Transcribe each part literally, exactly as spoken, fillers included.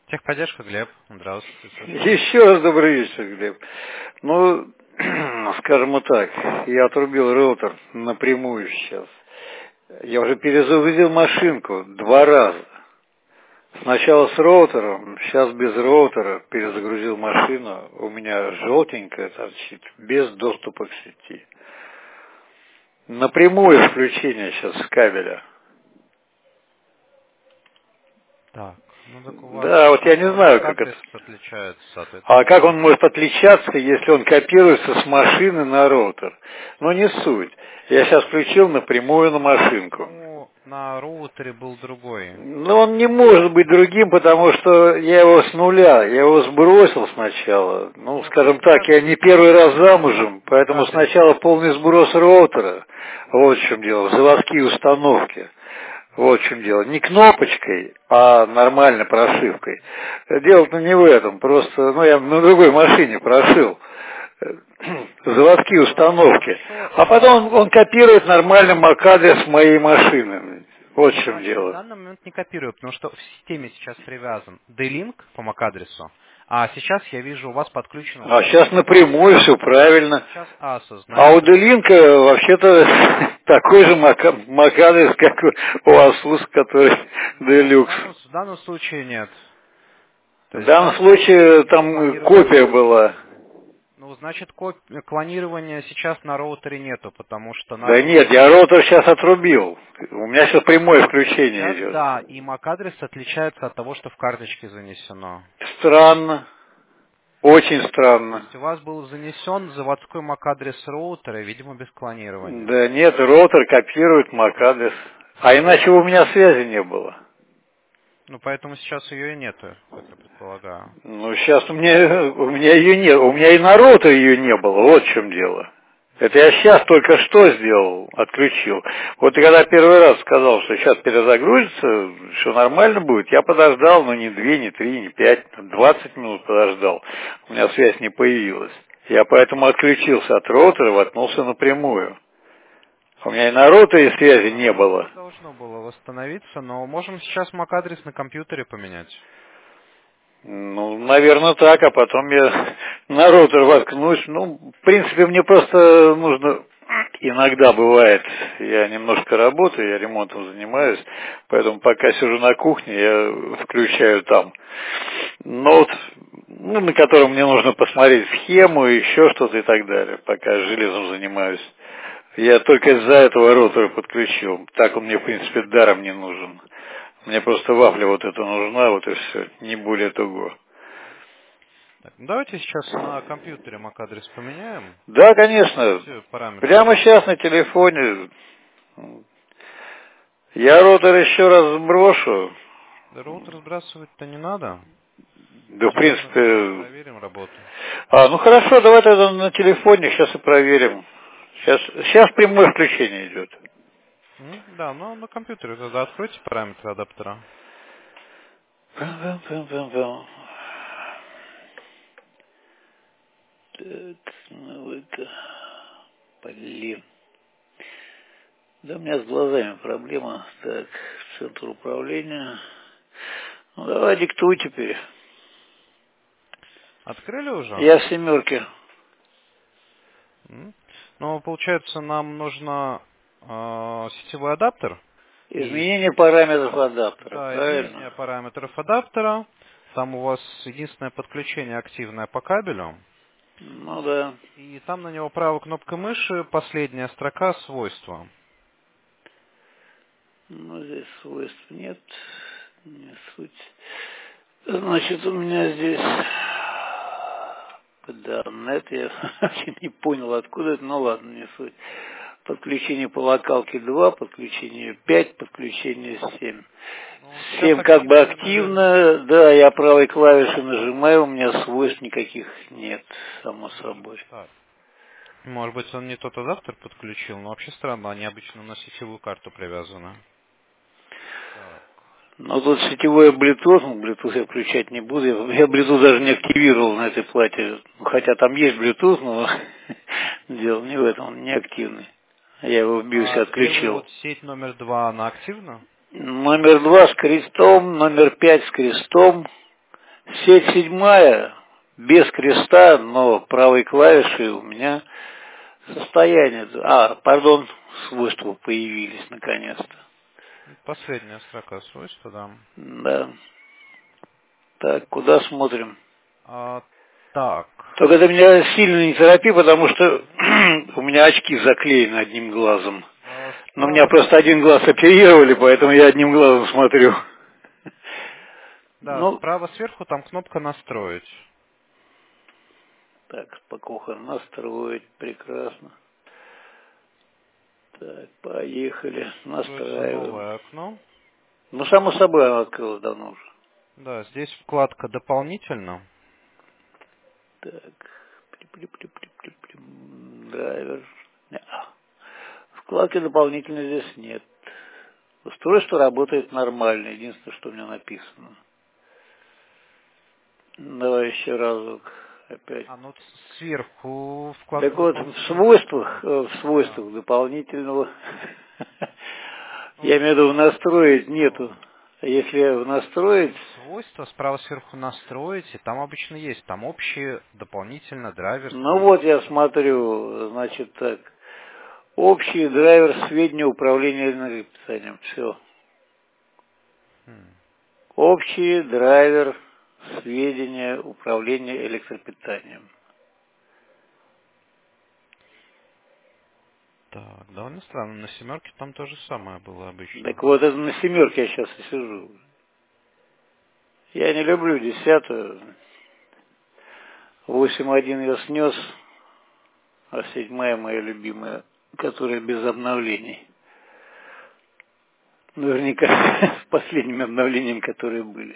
Техподдержка, Глеб. Здравствуйте. Слушаю. Еще раз добрый вечер, Глеб. Ну, скажем вот так, я отрубил роутер напрямую сейчас. Я уже перезагрузил машинку два раза. Сначала с роутером, сейчас без роутера перезагрузил машину. У меня желтенькая торчит, без доступа к сети. Напрямую включение сейчас с кабеля. Так, ну так у вас Да, вот я не знаю, как адрес это. отличается, соответственно. А как он может отличаться, если он копируется с машины на роутер? Ну, не суть. Я сейчас включил напрямую на машинку. Ну, на роутере был другой. Но он не может быть другим, потому что я его с нуля, я его сбросил сначала. Ну, Ну, скажем так, сейчас я не первый раз замужем, поэтому адрес. сначала полный сброс роутера. Вот в чем дело, заводские установки. Вот в чем дело. Не кнопочкой, а нормальной прошивкой. Дело-то не в этом. Просто, ну, я на другой машине прошил заводские установки. А потом он, он копирует нормально мак-адрес моей машины. Вот в чем Значит, в дело. данный момент не копирую, потому что в системе сейчас привязан D-Link по мак-адресу, а сейчас я вижу, у вас подключено А уже сейчас напрямую все правильно. сейчас ASUS. А у Значит, Делинка вообще-то такой же мак- мак-адрес, как у Asus, который ну, в, Deluxe. данном, в данном случае нет. То В есть в данном данном случае случае там клонирование... копия была. Ну, значит, коп- клонирования сейчас на роутере нету, потому что на Да роутере... нет, я роутер сейчас отрубил. У меня сейчас прямое включение Сейчас, идет. да, и мак-адрес отличается от того, что в карточке занесено. Странно. Очень То странно. есть у вас был занесен заводской мак-адрес роутера, видимо, без клонирования. Да нет, роутер копирует мак-адрес. А иначе у меня связи не было. Ну, поэтому сейчас ее и нету, как я предполагаю. Ну, сейчас у меня, у меня ее нет. У меня и на роутере ее не было. Вот в чем дело. Это я сейчас только что сделал, отключил. Вот когда первый раз сказал, что сейчас перезагрузится, все нормально будет, я подождал, ну не две, не три, не пять, двадцать минут подождал. У меня связь не появилась. Я поэтому отключился от роутера, воткнулся напрямую. У меня и на роутере связи Да, не у вас все было. должно было восстановиться, но можем сейчас мак-адрес на компьютере поменять. Ну, наверное, так, а потом я на роутер воткнусь. Ну, в принципе, мне просто нужно, иногда бывает, я немножко работаю, я ремонтом занимаюсь, поэтому пока сижу на кухне, я включаю там ноут, ну, на котором мне нужно посмотреть схему, еще что-то и так далее, пока железом занимаюсь. Я только из-за этого роутера подключил. Так он мне, в принципе, даром не нужен. Мне просто вафля вот эта нужна, вот и все, не более того. Так, ну давайте сейчас на компьютере мак-адрес поменяем. Да, конечно. Все параметры Прямо введем. сейчас на телефоне. Я роутер еще раз сброшу. Да роутер сбрасывать-то не надо. Да, в Сейчас мы с вами принципе... проверим работу. А, ну хорошо, давай тогда на телефоне сейчас и проверим. Сейчас, сейчас прямое включение идет. М, Да, ну на компьютере тогда откройте параметры адаптера. Пам-пам-пам-пам-пам. Так, ну это... Блин. Да у меня с глазами проблема. Так, центр управления. Ну давай диктуй теперь. Открыли уже? Я в семерке. М. Ну, получается, нам нужно э, сетевой адаптер. И Изменение параметров адаптера, да, правильно? изменение параметров адаптера. Там у вас единственное подключение активное по кабелю. Ну да. И там на него правой кнопкой мыши последняя строка свойства. Ну здесь свойств нет. Не суть. Значит, у меня здесь Нет, я вообще не понял, откуда это, ну ладно, не суть. Подключение по локалке два, подключение пять, подключение семь. Ну, сейчас семь как бы активное, наверное. активно, да, я правой клавишей нажимаю, у меня свойств никаких нет, само Может, собой. так. Может быть, он не тот адаптер подключил, но вообще странно, они обычно на сетевую карту привязаны. Так. Но тут сетевой Bluetooth, ну, Bluetooth я включать не буду, я, я Bluetooth даже не активировал на этой плате, хотя там есть Bluetooth, но дело не в этом, он не активный. Я его в биосе А первый отключил. вот сеть номер два, она активна? Номер два с крестом, номер пять с крестом, Сеть седьмая, без креста, но правой клавишей у меня состояние. А, пардон, свойства появились наконец-то. Последняя строка свойства, да. Да. Так, куда смотрим? А, так. Только ты меня сильно не торопи, потому что у меня очки заклеены одним глазом. А, Но у меня справа просто один глаз оперировали, поэтому я одним глазом смотрю. Да, Ну, справа сверху там кнопка «Настроить». так, спокойно настроить, прекрасно. Так, поехали, Откроется настраиваем. новое окно. Ну, само собой, она открылась давно уже. Да, здесь вкладка «Дополнительно». Так, пли-пли-пли-пли-пли-пли. Драйвер. Не-а. Вкладки дополнительно здесь нет. Устройство работает нормально, единственное, что у меня написано. Давай еще разок опять. А, ну вот сверху Так вкладка вот, в «Дополнительно» свойствах, настроить. э, в Да. свойствах дополнительного, Вот я имею в виду в настроить нету. свойства. А если в настроить, Свойства справа сверху настроить, и там обычно есть. Там общие, дополнительно, драйвер, ну вот сведения, я управление. смотрю, значит так, общий драйвер сведения управления энергопитанием. Все. Хм. Общий драйвер сведения управления электропитанием. Так, довольно странно. На семерке там то же самое было обычно. Так вот, это на семерке я сейчас и сижу. Я не люблю десятую. восемь один я снес, а седьмая моя любимая, которая без обновлений. Наверняка с последними обновлениями, которые были.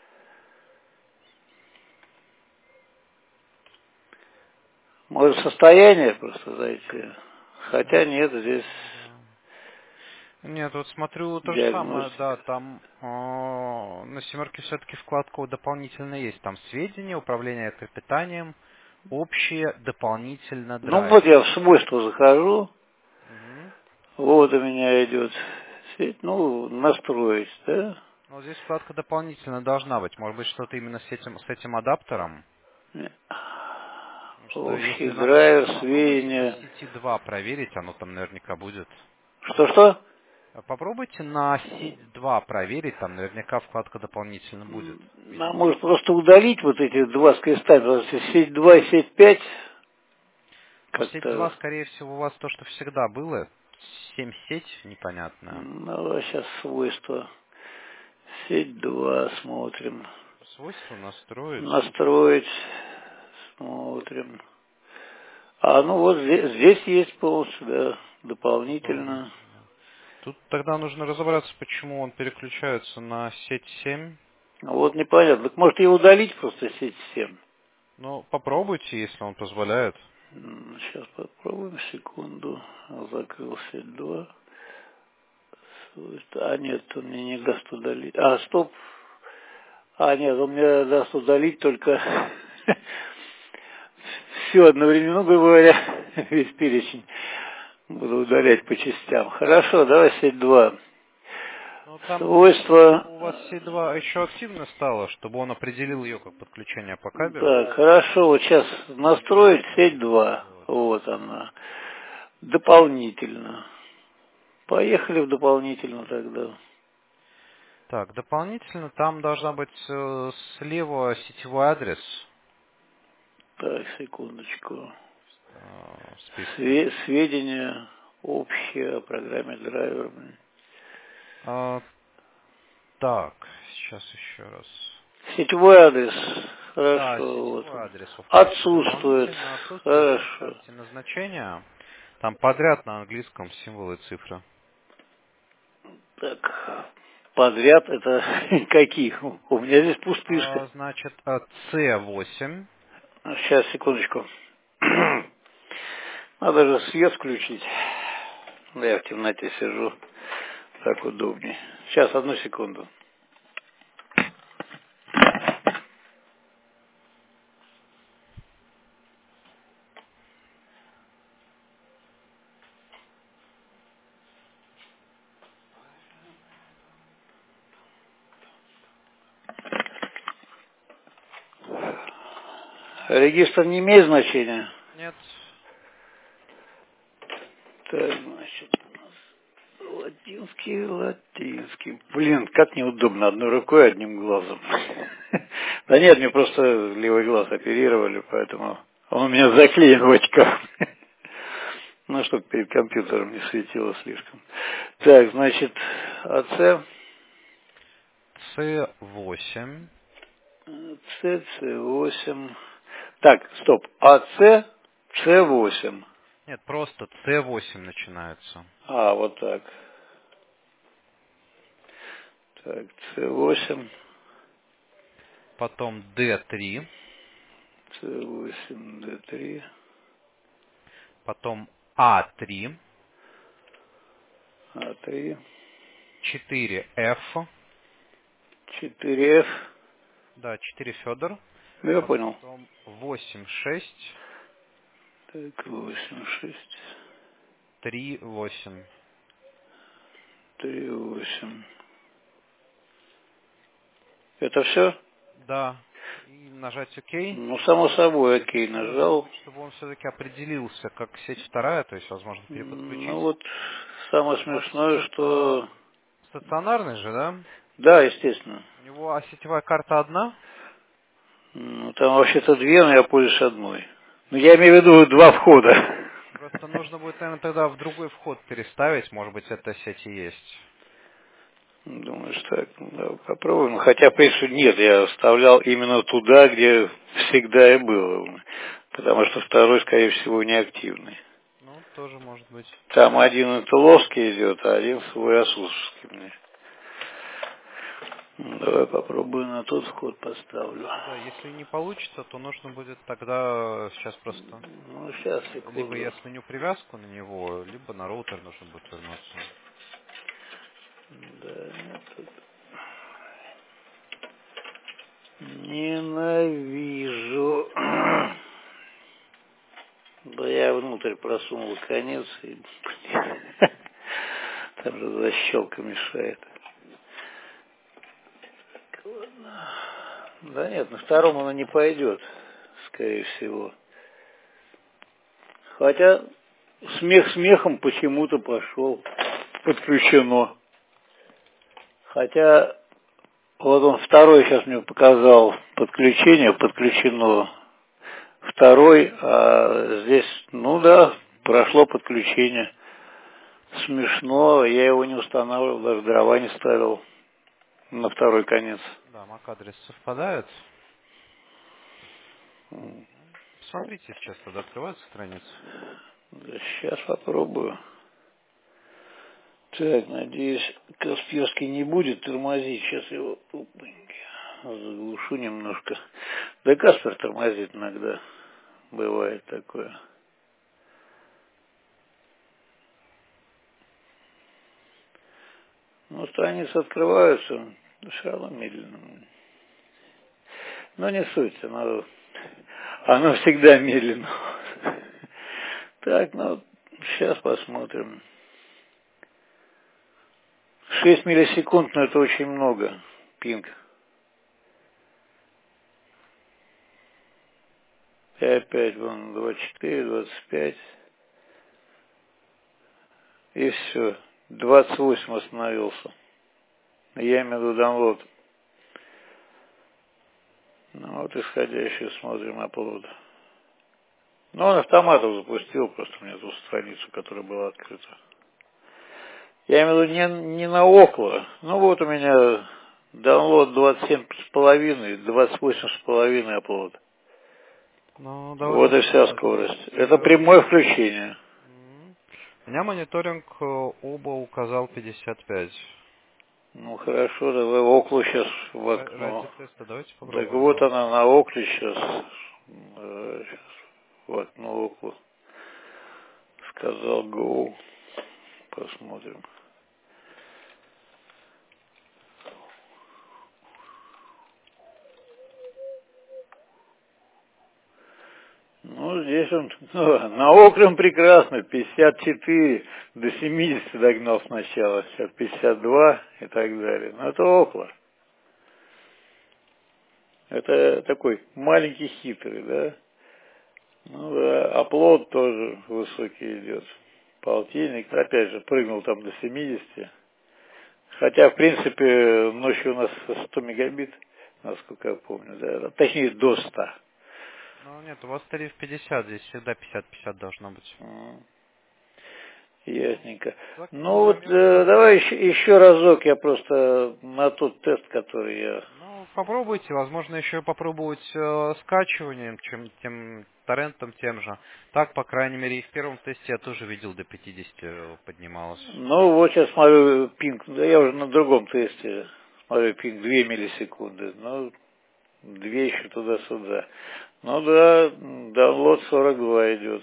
Может, состояние просто зайти. Хотя нет, здесь Да. Нет, вот смотрю то же самое, да, диагностика. там э, на семерке все-таки вкладка дополнительно есть. Там сведения, управление электропитанием, общие, дополнительно Ну вот драйвер. я в свойства захожу, Мгм. вот у меня идет сеть, ну, настроить, да? Вот здесь вкладка дополнительно должна быть. Может быть, что-то именно с этим, с этим адаптером? Потому что Общий если надо будет, драйвер, попробуйте на сведения. сети два проверить, оно там наверняка будет. Что-что? А попробуйте на сеть два проверить, там наверняка вкладка дополнительно будет. А Видите? может просто удалить вот эти два с крестами, потому что сеть два и сеть пять Но сеть два, как-то, скорее всего, у вас то, что всегда было. Семь сеть непонятная. ну, сейчас свойства. Сеть два смотрим. Свойства настроить. Настроить, смотрим. А ну вот здесь, здесь есть полностью, да, дополнительно. Дополнительно. Тут тогда нужно разобраться, почему он переключается на сеть семь. Вот непонятно. Так может и удалить просто сеть семь. Ну, попробуйте, если он позволяет. Сейчас попробуем, секунду. Закрыл сеть два. А нет, он мне не даст удалить. А, стоп. А, нет, он мне даст удалить только все одновременно, грубо говоря, весь перечень. Буду удалять по частям. Хорошо, давай сеть два. Ну, там, Свойства. чтобы у вас сеть два еще активно стало, чтобы он определил ее как подключение по кабелю. Так, хорошо, вот сейчас Нужно настроить сеть два. сделать. Вот она. Дополнительно. Поехали в дополнительно тогда. Так, дополнительно там должна быть э, слева сетевой адрес Так, секундочку. э, в списке. Све- сведения общие о программе драйвер. А, так, сейчас еще раз. Сетевой адрес. Да, Хорошо, вот сетевой он. адрес во вкладке Отсутствует. дополнительно отсутствует. Здесь Хорошо. ставьте назначение. Там подряд на английском символы и цифры. Так, подряд это какие? У меня здесь А, пустышка. значит, э, си восемь. Сейчас, секундочку. Надо же свет включить. Да я в темноте сижу. Так удобнее. Сейчас, одну секунду. Регистр не имеет значения? Нет. Так, значит, латинский, латинский. Блин, как неудобно, одной рукой, одним глазом. Да нет, мне просто левый глаз оперировали, поэтому он у меня заклеен в очках. Ну, чтобы перед компьютером не светило слишком. Так, значит, АЦ. С восемь. С, С8. Так, стоп. АЦ, С8. Нет, просто С восемь начинается. А, вот так. Так, С8. Потом Д три. С8, Д3. Потом А три. А3. четыре Ф. четыре Ф. Да, четыре Федор. Ну, я понял. Потом восемь шесть. Так, восемь шесть. три восемь. три восемь. Это все? Да. И нажать ОК. Ну, само собой, окей, Нужно нажал. будет, чтобы он все-таки определился как сеть вторая, то есть, возможно, Ну, переподключить. вот самое У вас смешное, это что... стационарный же, да? Да, естественно. У него а сетевая карта одна? Ну, там вообще-то две, но я пользуюсь одной. Ну, я имею в виду два входа. Просто нужно будет, наверное, тогда в другой вход переставить, может быть, эта сеть и есть. Думаешь, так, ну, да, попробуем. Ну, хотя, в принципе, нет, я вставлял именно туда, где всегда и было. Потому что второй, скорее всего, неактивный. Ну, тоже может быть. Там один Интеловский идет, а один свой Асусовский мне. Ну, давай попробую на тот вход поставлю. Да, если не получится, то нужно будет тогда сейчас просто Ну, сейчас, либо секунду. я сменю привязку на него, либо на роутер нужно будет вернуться. Да, нет, тут... Ненавижу. Да я внутрь просунул конец и... Там же защелка мешает. Ладно. Да нет, на втором оно не пойдет, скорее всего. Хотя смех смехом почему-то пошел. Подключено. Хотя вот он второй сейчас мне показал подключение, подключено. Второй, а здесь, ну да, прошло подключение. Смешно, я его не устанавливал, даже дрова не ставил на второй конец. Да, MAC-адрес совпадает. Смотрите, сейчас тогда открывается страница. Сейчас попробую. Так, надеюсь, Касперский не будет тормозить. Сейчас его опаньки, заглушу немножко. Да Каспер тормозит иногда. Бывает такое. Ну, страницы открываются, но все равно медленно. Но не суть, оно, оно всегда медленно. Так, ну, сейчас посмотрим. шесть миллисекунд, но это очень много. Пинг. И опять вон двадцать четыре, двадцать пять. И все. двадцать восемь остановился. Я имею в виду download. Ну вот исходящий смотрим upload. Ну он автоматом запустил просто мне ту страницу, которая была открыта. Я имею в виду не, не на около. Ну вот у меня download двадцать семь с половиной, двадцать восемь с половиной upload. Ну, Вот довольно и вся сильно скорость. здесь. Это прямое включение. М. У меня мониторинг э, оба указал пятьдесят пять. Ну хорошо, давай оклу сейчас в Ра- Ради окно. теста давайте Так попробуем вот она запустить. на окле сейчас. Э, Сейчас в окно оклу. Сказал go. Посмотрим. Ну, здесь он, ну, на окле он прекрасно, пятьдесят четыре до семидесяти догнал сначала, сейчас пятьдесят два и так далее. Но это около. Это такой маленький хитрый, да? Ну да, оплот тоже высокий идет. Полтинник, опять же, прыгнул там до семидесяти. Хотя, в принципе, ночью у нас сто мегабит, насколько я помню, да, точнее до ста. Ну нет, у вас тариф пятьдесят, здесь всегда пятьдесят пятьдесят должно быть. М, Ясненько. Ну вот Заказываем. э, давай еще, еще разок, я просто на тот тест, который я... Ну, попробуйте, возможно, еще попробовать э, скачиванием, чем тем торрентом тем же. Так, по крайней мере, и в первом тесте я тоже видел до пятидесяти поднималось. Ну вот сейчас смотрю пинг, да я уже на другом тесте смотрю пинг две миллисекунды, ну две еще туда-сюда. Ну да, download сорок два идет.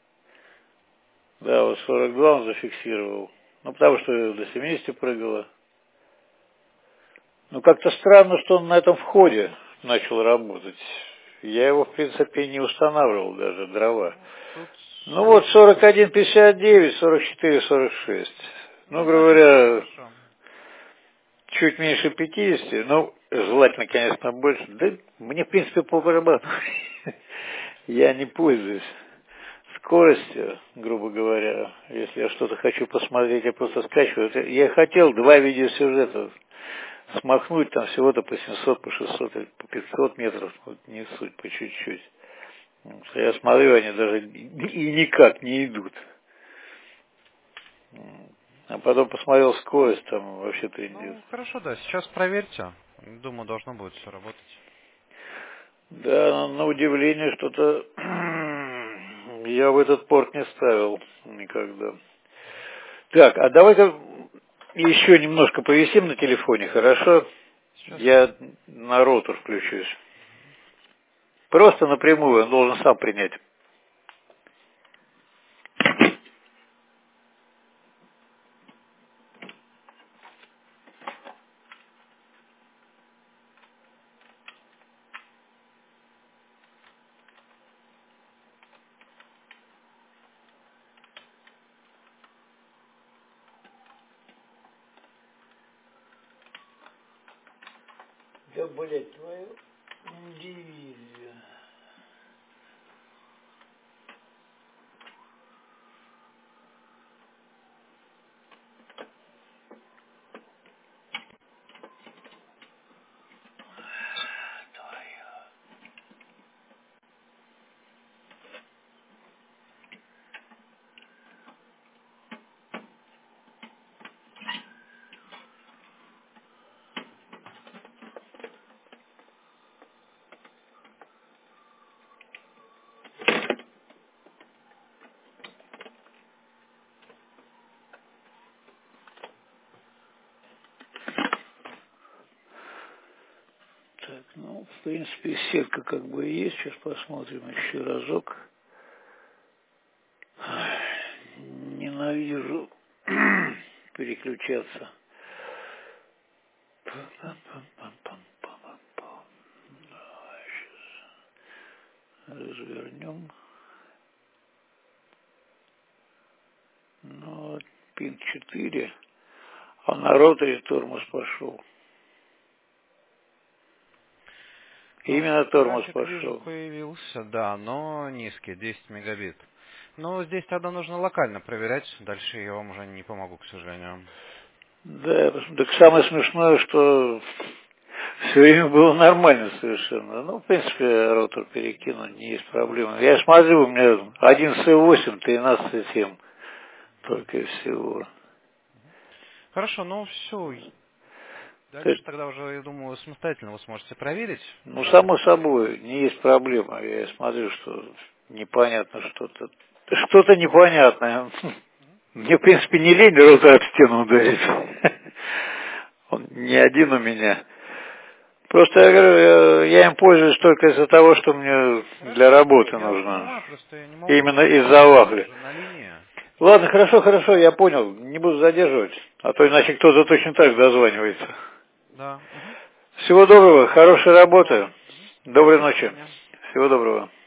Да, вот сорок два он зафиксировал. Ну, потому что до семидесяти прыгало. Ну, как-то странно, что он на этом входе начал работать. Я его, в принципе, не устанавливал даже, дрова. Ну, тут Ну, вот есть... сорок один пятьдесят девять, сорок четыре сорок шесть. Ну, Ну, грубо значит, все говоря, хорошо. чуть меньше пятидесяти, ну, желательно, конечно, больше. Да мне, в принципе, по барабану. Я не пользуюсь скоростью, грубо говоря. Если я что-то хочу посмотреть, я просто скачиваю. Это- Я хотел два видеосюжета смахнуть, там всего-то по семьсот, по шестьсот, или по пятьсот метров, вот не суть, по чуть-чуть. Вот, я смотрю, они даже и никак не идут. А потом посмотрел скорость, там вообще трындец. Ну, хорошо, да, сейчас проверьте. Думаю, должно будет все работать. Да, на удивление что-то я в этот порт не ставил никогда. Так, а давай-ка еще немножко повисим на телефоне, хорошо? Сейчас. Я на роутер включусь. Просто напрямую, он должен сам принять. Да, блядь, твою дивизию. Так, ну, в принципе, сетка как бы и есть. Сейчас посмотрим еще разок. Ай, ненавижу переключаться. Пам-пам-пам-пам-пам-пам. Давай сейчас развернем. Ну, вот, пин четыре. А на роторе тормоз пошел. Ну, Именно тормоз график вижу пошел. появился, да, но низкий, десять мегабит. Но здесь тогда нужно локально проверять, дальше я вам уже не помогу, к сожалению. Да, так самое смешное, что все время было нормально совершенно. Ну, в принципе, роутер перекину, не есть проблема. Я смотрю, у меня один си восемь, тринадцать семь только и всего. Хорошо, ну все. То Дальше есть, тогда уже, я думаю, самостоятельно вы сможете проверить. ну, Если само собой, не есть проблема. Я смотрю, что непонятно что-то. Что-то непонятное. Мне, в принципе, не лень роутер об стену ударить. Он не один у меня. Просто я говорю, я, я им пользуюсь только из-за того, что мне для Хорошо, работы я вас нужно. понимаю, просто я не могу Именно долго из-за держать вас вафли. уже на линии. Ладно, хорошо, хорошо, я понял. Не буду задерживать. А то иначе кто-то точно так дозванивается. Да. Угу. Всего доброго, хорошей работы. До Доброй ночи. свидания. Всего доброго.